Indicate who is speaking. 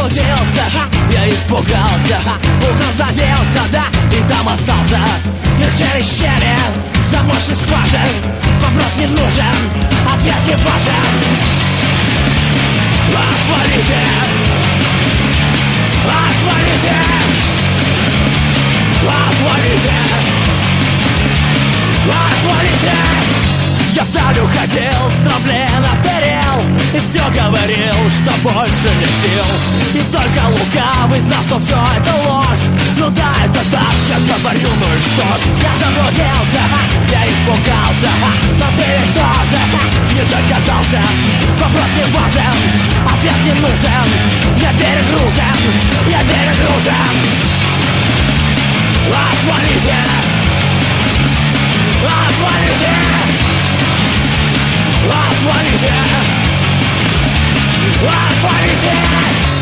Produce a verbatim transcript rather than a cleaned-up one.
Speaker 1: заблудился, я испугался, угол забился, да, и там остался. Из щели щели, замочный скважин, вопрос не нужен, ответ не важен. Отвалите! Отвалите! Отвалите! Отвалите! Я вдаль уходил, с трамплина перел, и все говорил, что больше не сил. И только лукавый знал, что все это ложь. Ну да, это так, я говорю, ну и что ж. Я заблудился, я испугался, но ты ведь тоже не догадался. Вопрос не важен, ответ не нужен. Я перегружен, я перегружен. Отвалите! Отвалите! Отвалите! Отвалите!